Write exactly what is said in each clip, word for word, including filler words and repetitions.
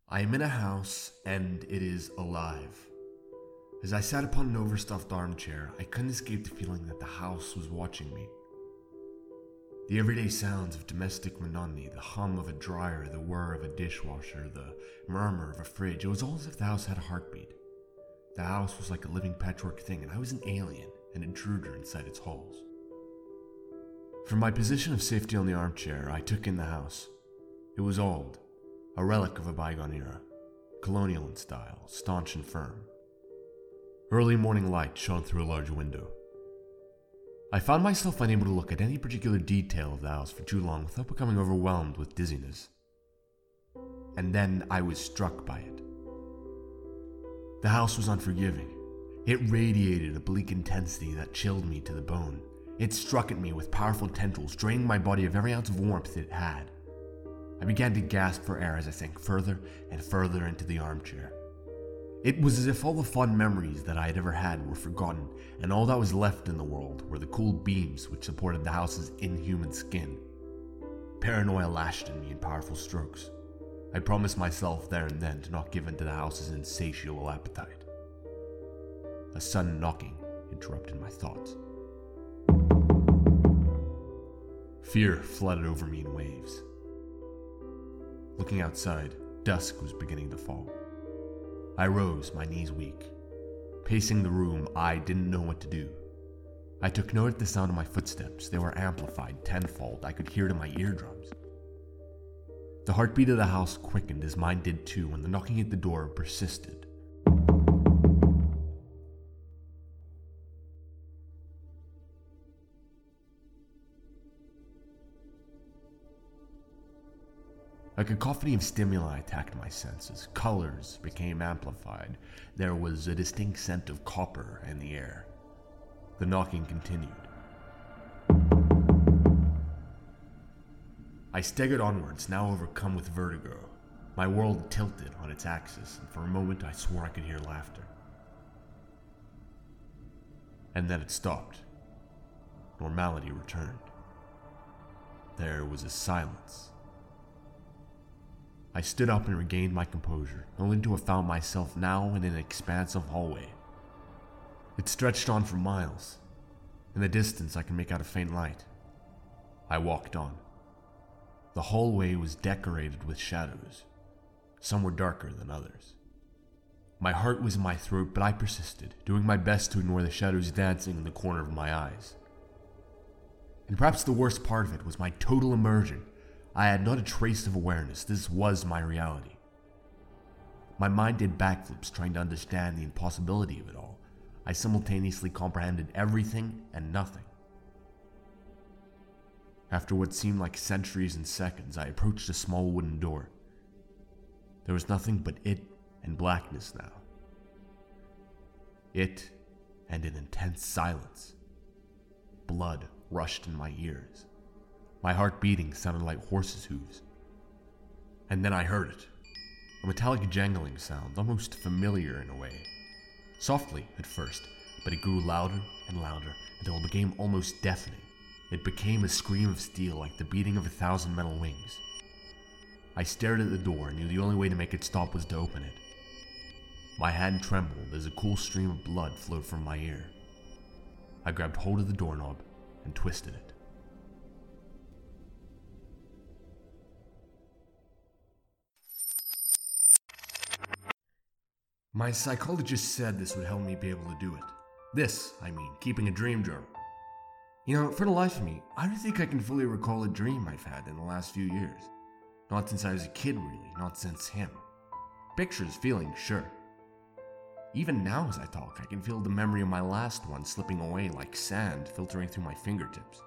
I am in a house, and it is alive. As I sat upon an overstuffed armchair, I couldn't escape the feeling that the house was watching me. The everyday sounds of domestic monotony, the hum of a dryer, the whir of a dishwasher, the murmur of a fridge, it was all as if the house had a heartbeat. The house was like a living patchwork thing, and I was an alien, an intruder inside its halls. From my position of safety on the armchair, I took in the house. It was old, a relic of a bygone era, colonial in style, staunch and firm. Early morning light shone through a large window. I found myself unable to look at any particular detail of the house for too long without becoming overwhelmed with dizziness. And then I was struck by it. The house was unforgiving. It radiated a bleak intensity that chilled me to the bone. It struck at me with powerful tendrils, draining my body of every ounce of warmth it had. I began to gasp for air as I sank further and further into the armchair. It was as if all the fond memories that I had ever had were forgotten, and all that was left in the world were the cool beams which supported the house's inhuman skin. Paranoia lashed in me in powerful strokes. I promised myself there and then to not give in to the house's insatiable appetite. A sudden knocking interrupted my thoughts. Fear flooded over me in waves. Looking outside, dusk was beginning to fall. I rose, my knees weak. Pacing the room, I didn't know what to do. I took note of the sound of my footsteps. They were amplified tenfold. I could hear it in my eardrums. The heartbeat of the house quickened as mine did too when the knocking at the door persisted. A cacophony of stimuli attacked my senses. Colors became amplified. There was a distinct scent of copper in the air. The knocking continued. I staggered onwards, now overcome with vertigo. My world tilted on its axis, and for a moment I swore I could hear laughter. And then it stopped. Normality returned. There was a silence. I stood up and regained my composure, only to have found myself now in an expansive hallway. It stretched on for miles. In the distance I could make out a faint light. I walked on. The hallway was decorated with shadows. Some were darker than others. My heart was in my throat, but I persisted, doing my best to ignore the shadows dancing in the corner of my eyes. And perhaps the worst part of it was my total immersion. I had not a trace of awareness. This was my reality. My mind did backflips trying to understand the impossibility of it all. I simultaneously comprehended everything and nothing. After what seemed like centuries and seconds, I approached a small wooden door. There was nothing but it and blackness now. It and an intense silence. Blood rushed in my ears. My heart beating sounded like horses' hooves. And then I heard it. A metallic jangling sound, almost familiar in a way. Softly at first, but it grew louder and louder until it became almost deafening. It became a scream of steel, like the beating of a thousand metal wings. I stared at the door and knew the only way to make it stop was to open it. My hand trembled as a cool stream of blood flowed from my ear. I grabbed hold of the doorknob and twisted it. My psychologist said this would help me be able to do it. This, I mean, keeping a dream journal. You know, for the life of me, I don't think I can fully recall a dream I've had in the last few years. Not since I was a kid, really, not since him. Pictures, feelings, sure. Even now as I talk, I can feel the memory of my last one slipping away like sand filtering through my fingertips.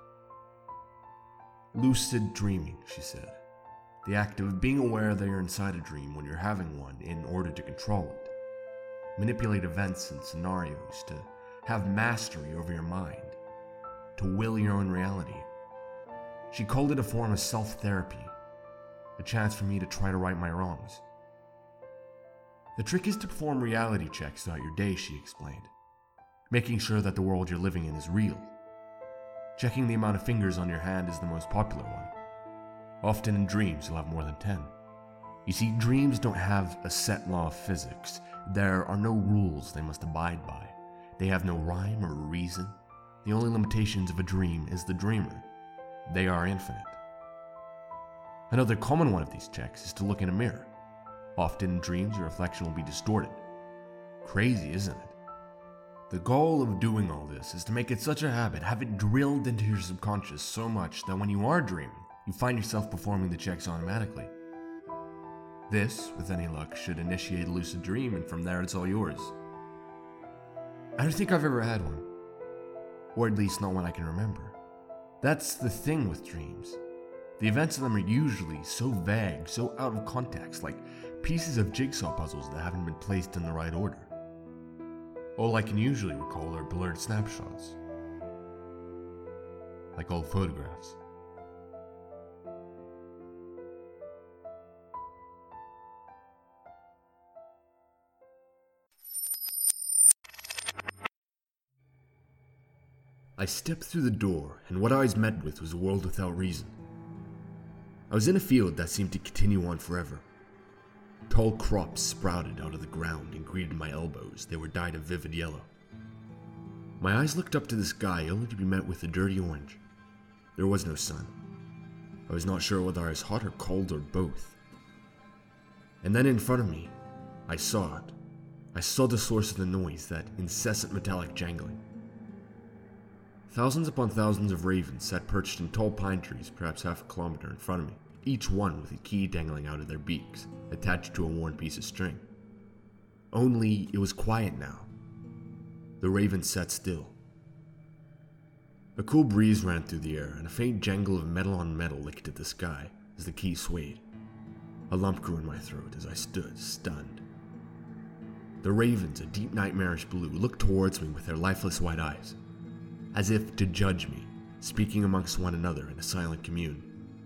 Lucid dreaming, she said. The act of being aware that you're inside a dream when you're having one in order to control it. Manipulate events and scenarios, to have mastery over your mind, to will your own reality. She called it a form of self-therapy, a chance for me to try to right my wrongs. The trick is to perform reality checks throughout your day, she explained, making sure that the world you're living in is real. Checking the amount of fingers on your hand is the most popular one. Often in dreams you'll have more than ten. You see, dreams don't have a set law of physics. There are no rules they must abide by. They have no rhyme or reason. The only limitations of a dream is the dreamer. They are infinite. Another common one of these checks is to look in a mirror. Often in dreams, your reflection will be distorted. Crazy, isn't it? The goal of doing all this is to make it such a habit, have it drilled into your subconscious so much that when you are dreaming, you find yourself performing the checks automatically. This, with any luck, should initiate a lucid dream, and from there it's all yours. I don't think I've ever had one. Or at least not one I can remember. That's the thing with dreams. The events of them are usually so vague, so out of context, like pieces of jigsaw puzzles that haven't been placed in the right order. All I can usually recall are blurred snapshots. Like old photographs. I stepped through the door, and what I was met with was a world without reason. I was in a field that seemed to continue on forever. Tall crops sprouted out of the ground and greeted my elbows. They were dyed a vivid yellow. My eyes looked up to the sky, only to be met with a dirty orange. There was no sun. I was not sure whether I was hot or cold or both. And then in front of me, I saw it. I saw the source of the noise, that incessant metallic jangling. Thousands upon thousands of ravens sat perched in tall pine trees, perhaps half a kilometer in front of me, each one with a key dangling out of their beaks, attached to a worn piece of string. Only it was quiet now. The ravens sat still. A cool breeze ran through the air, and a faint jangle of metal on metal licked at the sky as the key swayed. A lump grew in my throat as I stood, stunned. The ravens, a deep nightmarish blue, looked towards me with their lifeless white eyes, as if to judge me, speaking amongst one another in a silent commune.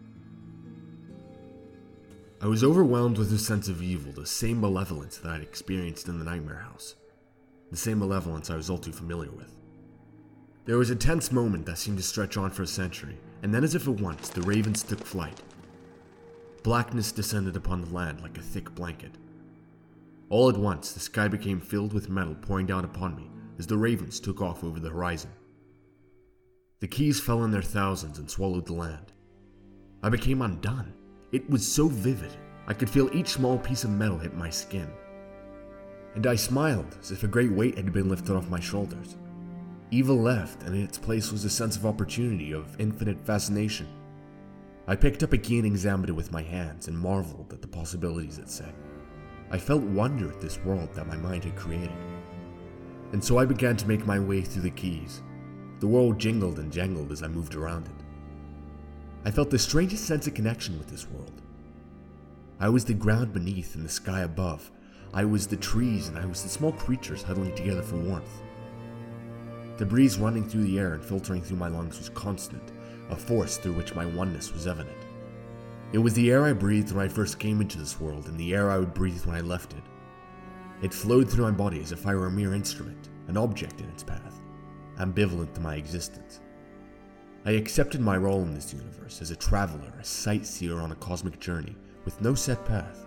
I was overwhelmed with a sense of evil, the same malevolence that I'd experienced in the nightmare house, the same malevolence I was all too familiar with. There was a tense moment that seemed to stretch on for a century, and then as if at once, the ravens took flight. Blackness descended upon the land like a thick blanket. All at once, the sky became filled with metal pouring down upon me as the ravens took off over the horizon. The keys fell in their thousands and swallowed the land. I became undone. It was so vivid, I could feel each small piece of metal hit my skin. And I smiled, as if a great weight had been lifted off my shoulders. Evil left, and in its place was a sense of opportunity, of infinite fascination. I picked up a key and examined it with my hands, and marveled at the possibilities it set. I felt wonder at this world that my mind had created. And so I began to make my way through the keys. The world jingled and jangled as I moved around it. I felt the strangest sense of connection with this world. I was the ground beneath and the sky above. I was the trees and I was the small creatures huddling together for warmth. The breeze running through the air and filtering through my lungs was constant, a force through which my oneness was evident. It was the air I breathed when I first came into this world and the air I would breathe when I left it. It flowed through my body as if I were a mere instrument, an object in its path, ambivalent to my existence. I accepted my role in this universe as a traveler, a sightseer on a cosmic journey with no set path.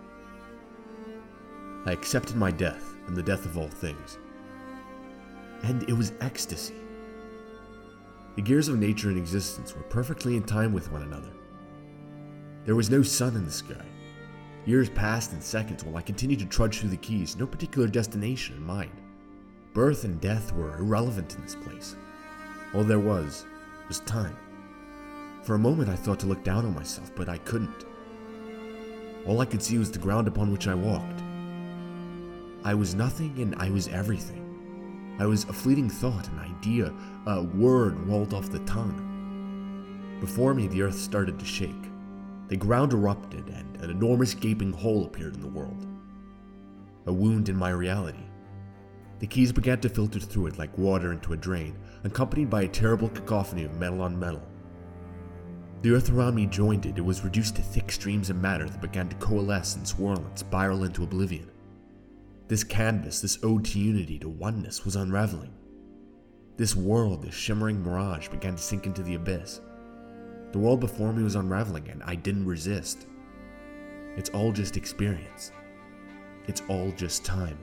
I accepted my death and the death of all things. And it was ecstasy. The gears of nature and existence were perfectly in time with one another. There was no sun in the sky. Years passed in seconds while I continued to trudge through the keys, no particular destination in mind. Birth and death were irrelevant in this place. All there was was time. For a moment I thought to look down on myself, but I couldn't. All I could see was the ground upon which I walked. I was nothing and I was everything. I was a fleeting thought, an idea, a word rolled off the tongue. Before me the earth started to shake. The ground erupted and an enormous gaping hole appeared in the world. A wound in my reality. The keys began to filter through it like water into a drain, accompanied by a terrible cacophony of metal on metal. The earth around me joined it. It was reduced to thick streams of matter that began to coalesce and swirl and spiral into oblivion. This canvas, this ode to unity, to oneness, was unraveling. This world, this shimmering mirage, began to sink into the abyss. The world before me was unraveling, and I didn't resist. It's all just experience. It's all just time.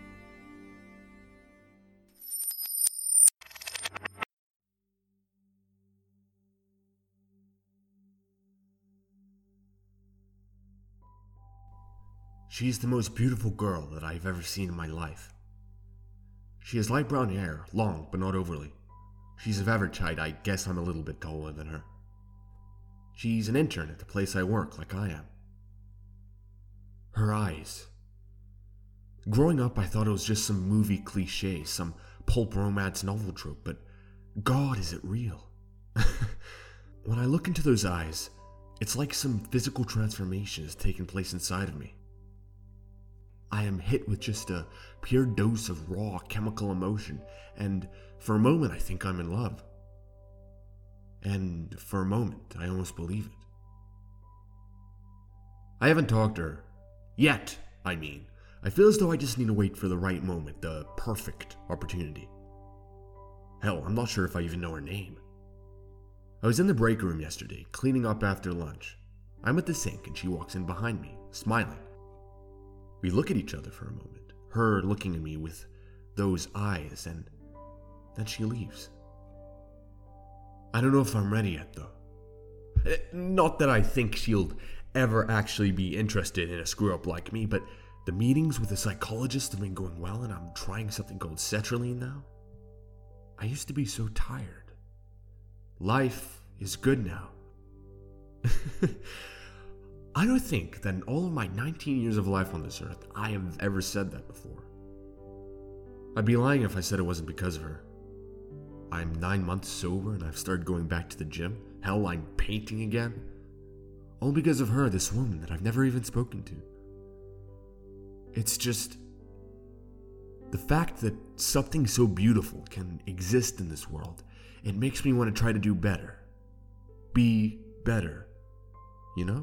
She's the most beautiful girl that I've ever seen in my life. She has light brown hair, long but not overly. She's of average height. I guess I'm a little bit taller than her. She's an intern at the place I work, like I am. Her eyes. Growing up, I thought it was just some movie cliche, some pulp romance novel trope, but God, is it real? When I look into those eyes, it's like some physical transformation has taken place inside of me. I am hit with just a pure dose of raw chemical emotion, and for a moment I think I'm in love. And for a moment, I almost believe it. I haven't talked to her. Yet, I mean. I feel as though I just need to wait for the right moment, the perfect opportunity. Hell, I'm not sure if I even know her name. I was in the break room yesterday, cleaning up after lunch. I'm at the sink and she walks in behind me, smiling. We look at each other for a moment, her looking at me with those eyes, and then she leaves. I don't know if I'm ready yet, though. Not that I think she'll ever actually be interested in a screw-up like me, but the meetings with the psychologist have been going well, and I'm trying something called sertraline now. I used to be so tired. Life is good now. I don't think that in all of my nineteen years of life on this earth, I have ever said that before. I'd be lying if I said it wasn't because of her. I'm nine months sober and I've started going back to the gym. Hell, I'm painting again. All because of her, this woman that I've never even spoken to. It's just the fact that something so beautiful can exist in this world. It makes me want to try to do better. Be better. You know?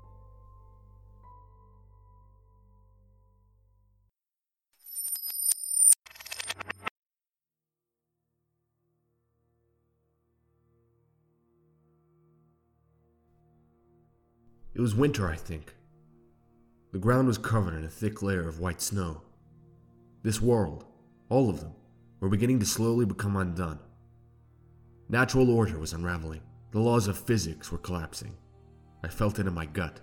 It was winter, I think. The ground was covered in a thick layer of white snow. This world, all of them, were beginning to slowly become undone. Natural order was unraveling. The laws of physics were collapsing. I felt it in my gut.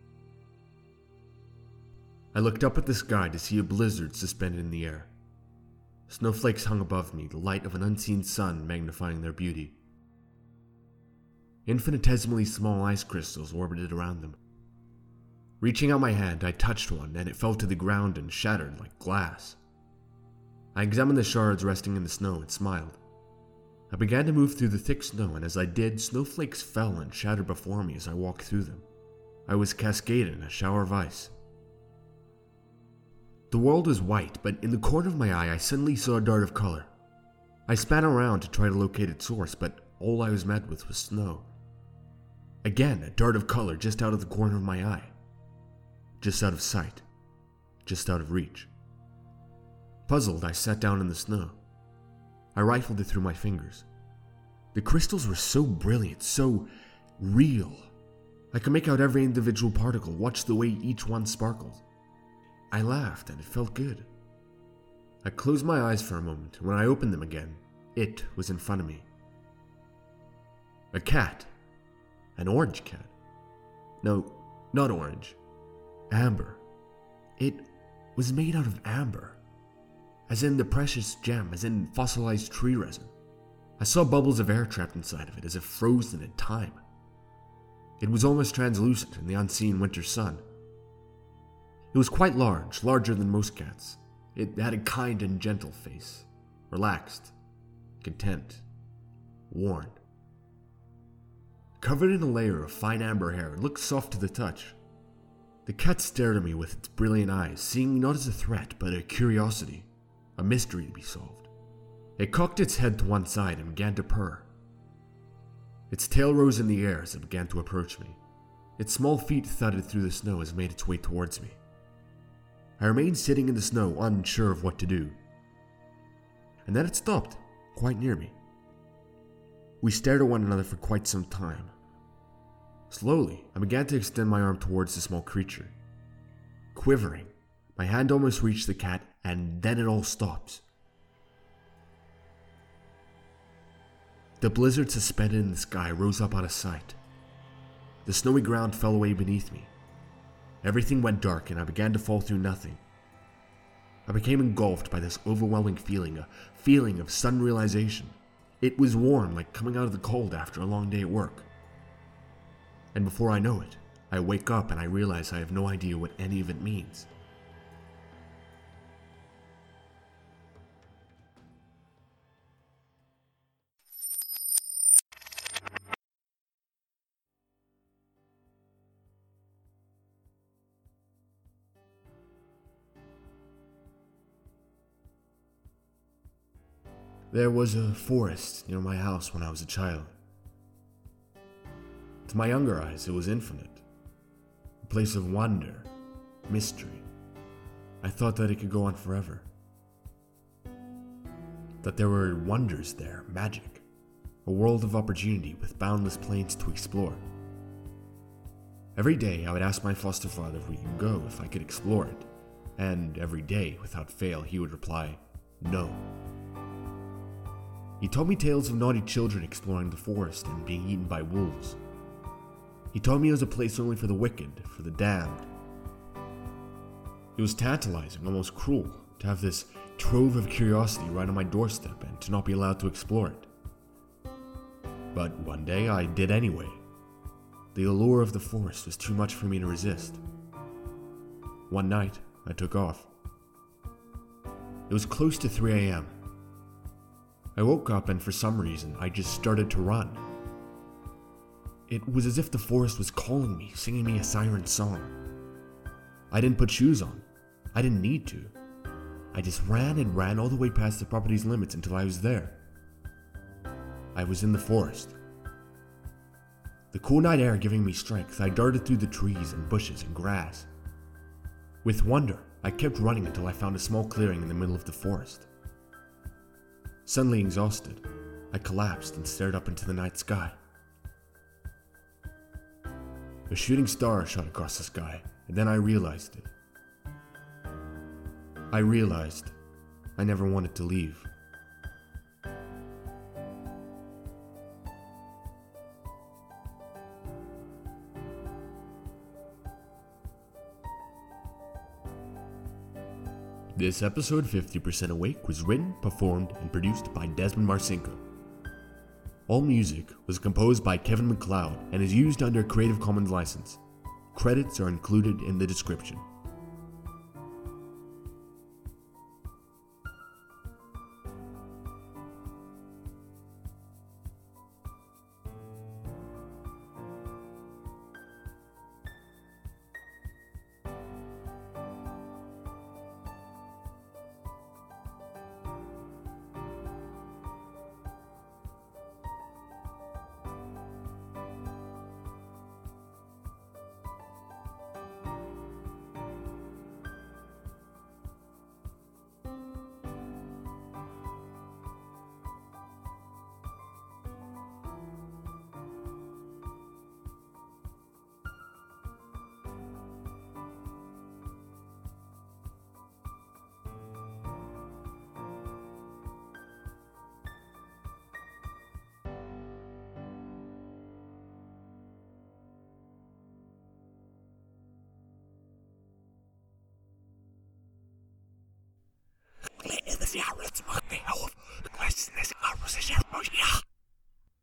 I looked up at the sky to see a blizzard suspended in the air. Snowflakes hung above me, the light of an unseen sun magnifying their beauty. Infinitesimally small ice crystals orbited around them. Reaching out my hand, I touched one, and it fell to the ground and shattered like glass. I examined the shards resting in the snow and smiled. I began to move through the thick snow, and as I did, snowflakes fell and shattered before me as I walked through them. I was cascaded in a shower of ice. The world was white, but in the corner of my eye, I suddenly saw a dart of color. I span around to try to locate its source, but all I was met with was snow. Again, a dart of color just out of the corner of my eye. Just out of sight. Just out of reach. Puzzled, I sat down in the snow. I rifled it through my fingers. The crystals were so brilliant, so real. I could make out every individual particle, watch the way each one sparkled. I laughed, and it felt good. I closed my eyes for a moment, and when I opened them again, it was in front of me. A cat. An orange cat. No, not orange. Amber. It was made out of amber. As in the precious gem, as in fossilized tree resin. I saw bubbles of air trapped inside of it, as if frozen in time. It was almost translucent in the unseen winter sun. It was quite large, larger than most cats. It had a kind and gentle face, relaxed, content, worn. Covered in a layer of fine amber hair, it looked soft to the touch. The cat stared at me with its brilliant eyes, seeing me not as a threat, but a curiosity, a mystery to be solved. It cocked its head to one side and began to purr. Its tail rose in the air as it began to approach me. Its small feet thudded through the snow as it made its way towards me. I remained sitting in the snow, unsure of what to do. And then it stopped, quite near me. We stared at one another for quite some time. Slowly, I began to extend my arm towards the small creature. quivering. My hand almost reached the cat, and then it all stops. The blizzard suspended in the sky rose up out of sight. The snowy ground fell away beneath me. Everything went dark, and I began to fall through nothing. I became engulfed by this overwhelming feeling, a feeling of sudden realization. It was warm, like coming out of the cold after a long day at work. And before I know it, I wake up and I realize I have no idea what any of it means. There was a forest near my house when I was a child. To my younger eyes, it was infinite. A place of wonder, mystery. I thought that it could go on forever. That there were wonders there, magic. A world of opportunity with boundless plains to explore. Every day I would ask my foster father if we could go, if I could explore it. And every day, without fail, he would reply, no. He told me tales of naughty children exploring the forest and being eaten by wolves. He told me it was a place only for the wicked, for the damned. It was tantalizing, almost cruel, to have this trove of curiosity right on my doorstep and to not be allowed to explore it. But one day I did anyway. The allure of the forest was too much for me to resist. One night, I took off. It was close to three a.m. I woke up and for some reason I just started to run. It was as if the forest was calling me, singing me a siren song. I didn't put shoes on. I didn't need to. I just ran and ran all the way past the property's limits until I was there. I was in the forest. The cool night air giving me strength, I darted through the trees and bushes and grass. With wonder, I kept running until I found a small clearing in the middle of the forest. Suddenly exhausted, I collapsed and stared up into the night sky. A shooting star shot across the sky, and then I realized it. I realized I never wanted to leave. This episode, fifty percent Awake, was written, performed, and produced by Desmond Marcinko. All music was composed by Kevin MacLeod and is used under a Creative Commons license. Credits are included in the description. Ja, let's